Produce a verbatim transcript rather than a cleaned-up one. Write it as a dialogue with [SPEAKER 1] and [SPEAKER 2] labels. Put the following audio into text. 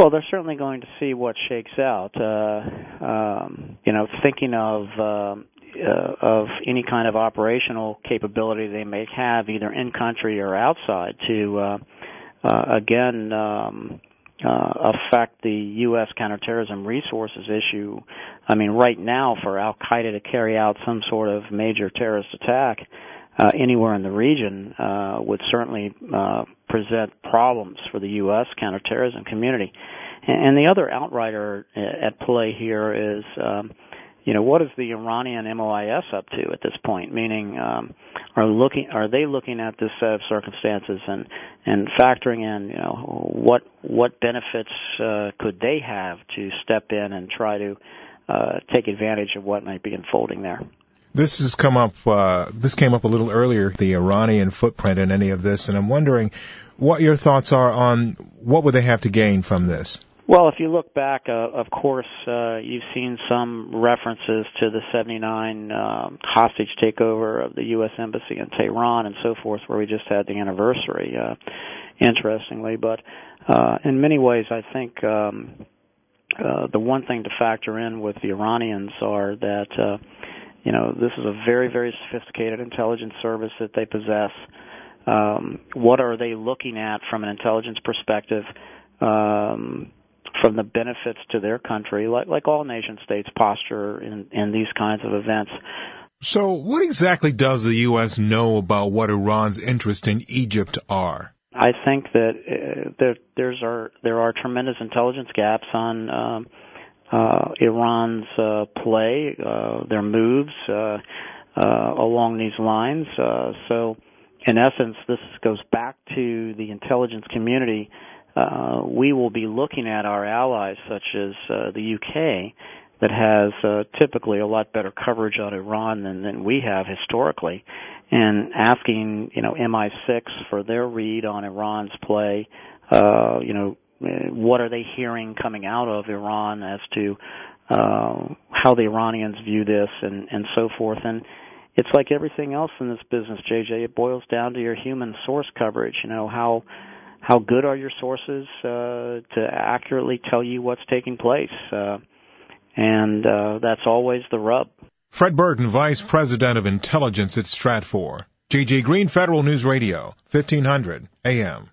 [SPEAKER 1] Well, they're certainly going to see what shakes out. Uh, um, you know, thinking of uh, uh, of any kind of operational capability they may have, either in country or outside, to uh, uh, again um, uh, affect the U S counterterrorism resources issue. I mean, right now, for Al Qaeda to carry out some sort of major terrorist attack uh, anywhere in the region uh, would certainly uh, present problems for the U S counterterrorism community. And the other outrider at play here is, um, you know, what is the Iranian M O I S up to at this point? Meaning, um, are looking are they looking at this set of circumstances and and factoring in, you know, what what benefits uh, could they have to step in and try to uh, take advantage of what might be unfolding there?
[SPEAKER 2] This has come up. Uh, this came up a little earlier. The Iranian footprint in any of this, and I'm wondering what your thoughts are on what would they have to gain from this.
[SPEAKER 1] Well, if you look back, uh, of course, uh, you've seen some references to the seventy-nine uh, hostage takeover of the U S Embassy in Tehran and so forth, where we just had the anniversary, uh, interestingly. But uh, in many ways, I think um, uh, the one thing to factor in with the Iranians are that, uh, you know, this is a very, very sophisticated intelligence service that they possess. Um, what are they looking at from an intelligence perspective? Um, from the benefits to their country, like, like all nation states posture in, in these kinds of events.
[SPEAKER 2] So what exactly does the U S know about what Iran's interests in Egypt are?
[SPEAKER 1] I think that uh, there, there's are, there are tremendous intelligence gaps on um, uh, Iran's uh, play, uh, their moves uh, uh, along these lines. Uh, so, in essence, this goes back to the intelligence community. Uh, we will be looking at our allies, such as uh, the U K, that has uh, typically a lot better coverage on Iran than, than we have historically, and asking, you know, M I six for their read on Iran's play. Uh, you know, what are they hearing coming out of Iran as to uh, how the Iranians view this, and, and so forth. And it's like everything else in this business, J J. It boils down to your human source coverage. You know, how How good are your sources uh, to accurately tell you what's taking place? Uh, and uh, that's always the rub.
[SPEAKER 2] Fred Burton, Vice President of Intelligence at Stratfor. J J. Green, Federal News Radio, fifteen hundred A M.